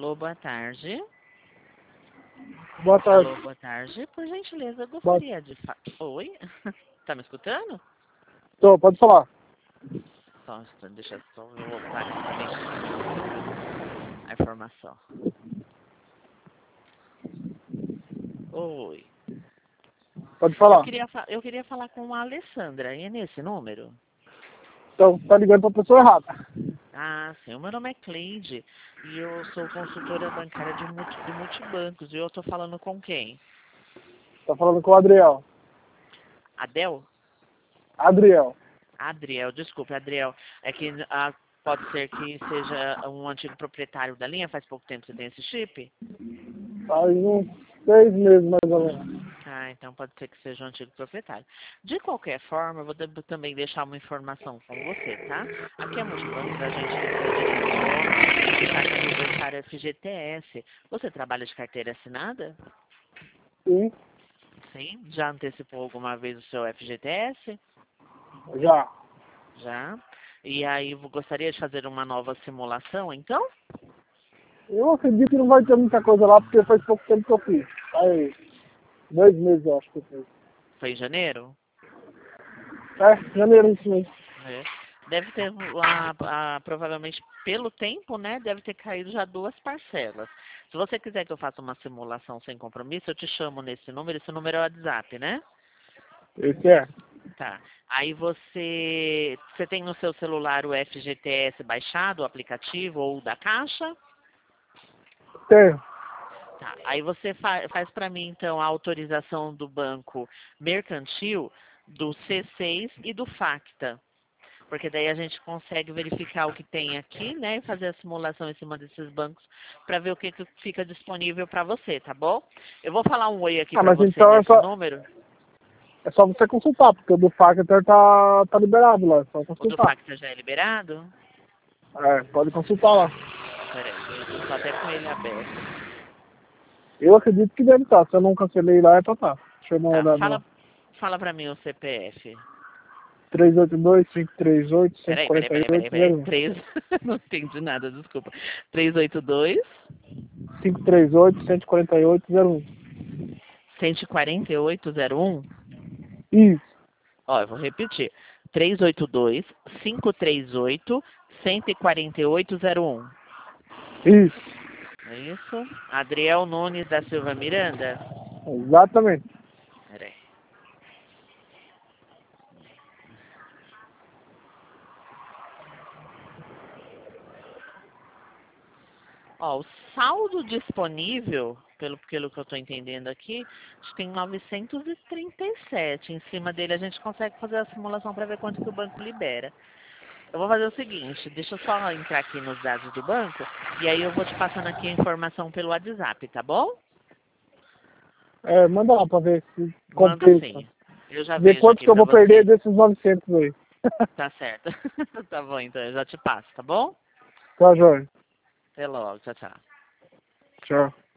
Alô, boa tarde. Boa tarde. Alô, boa tarde. Por gentileza, eu Boa... gostaria de Oi? Tá me escutando? Tô, pode falar. Só, deixa eu só voltar aqui pra mim. A informação. Oi. Pode falar. Eu queria falar com a Alessandra. E é nesse número? Então, tá ligando pra pessoa errada. Ah, sim. O meu nome é Cleide e eu sou consultora bancária de multibancos. E eu tô falando com quem? Tá falando com o Adriel. Adel? Adriel. Adriel, desculpe, Adriel. É que pode ser que seja um antigo proprietário da linha. Faz pouco tempo que você tem esse chip? Faz uns 6 meses, mais ou menos. Ah, então pode ser que seja um antigo proprietário. De qualquer forma, eu vou também deixar uma informação com você, tá? Aqui é Multibancos, a gente direciona o cartão bancário FGTS. Você trabalha de carteira assinada? Sim, Sim. Já antecipou alguma vez o seu FGTS? já. Já. E aí, gostaria de fazer uma nova simulação, então? Eu acredito que não vai ter muita coisa lá, porque faz pouco tempo que eu fiz. Aí, 2 meses, eu acho que eu fiz. Foi em janeiro? Janeiro, isso mesmo. É. Deve ter, provavelmente, pelo tempo, né? Deve ter caído já 2 parcelas. Se você quiser que eu faça uma simulação sem compromisso, eu te chamo nesse número. Esse número é o WhatsApp, né? Esse é. Tá. Aí você tem no seu celular o FGTS baixado, o aplicativo ou o da Caixa? Tenho. Tá. Aí você faz para mim, então, a autorização do banco mercantil, do C6 e do Facta. Porque daí a gente consegue verificar o que tem aqui, né? E fazer a simulação em cima desses bancos para ver o que fica disponível para você, tá bom? Eu vou falar um oi aqui para Mas você então nesse número. é só você consultar, porque o do Factor tá liberado lá, é só O do consultar. Facta já é liberado? Pode consultar lá. Peraí, eu tô até com ele aberto. Eu acredito que deve estar. Se eu não cancelei lá, é pra estar. Deixa eu dar uma Tá, olhada lá. fala para mim o CPF. 382-538-148-01. Peraí. 3, não entendi nada, desculpa. 382 538-148-01. 14801. Isso. Ó, eu vou repetir. 382-538-148-01. Isso. É isso? Adriel Nunes da Silva Miranda? Exatamente. Peraí. Ó, o saldo disponível, pelo que eu estou entendendo aqui, acho que tem 937. Em cima dele a gente consegue fazer a simulação para ver quanto que o banco libera. Eu vou fazer o seguinte, deixa eu só entrar aqui nos dados do banco e aí eu vou te passando aqui a informação pelo WhatsApp, tá bom? Manda lá pra ver se Manda compensa. sim. Eu já Ver vejo quanto aqui que eu para vou perder você. desses 900 aí. Tá certo. Tá bom, então eu já te passo, tá bom? Tá, Jorge. Até logo, tchau, tchau. Tchau.